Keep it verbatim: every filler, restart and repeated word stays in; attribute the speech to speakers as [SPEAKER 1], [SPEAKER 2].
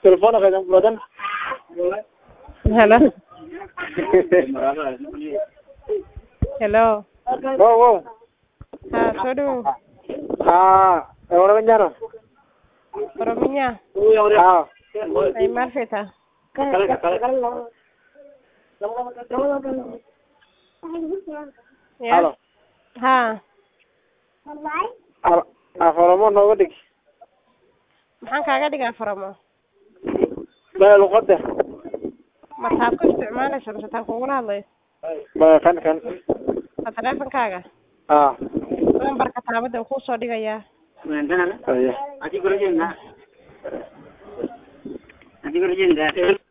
[SPEAKER 1] telefoonka qadan badan
[SPEAKER 2] Hello. Hello.
[SPEAKER 1] wow wow
[SPEAKER 2] Ha, soo dhawow.
[SPEAKER 1] ah ahora mañana
[SPEAKER 2] Oromiya.
[SPEAKER 1] ah
[SPEAKER 2] Ay marfeta. Ya.
[SPEAKER 1] halo
[SPEAKER 2] Ha.
[SPEAKER 1] aforomo nooga dhig
[SPEAKER 2] Maxaan kaaga dhigaa faramo?
[SPEAKER 1] baa luqada
[SPEAKER 2] Ma taab ku isticmaalaysa mise taan kugula hadlay?
[SPEAKER 1] baa kan kan
[SPEAKER 2] Ma teleefankaaga?
[SPEAKER 1] ah
[SPEAKER 2] Lambarka taabada ku soo dhigayaa.
[SPEAKER 1] Aye.
[SPEAKER 3] Ati gurujinga. Ati gurujinga.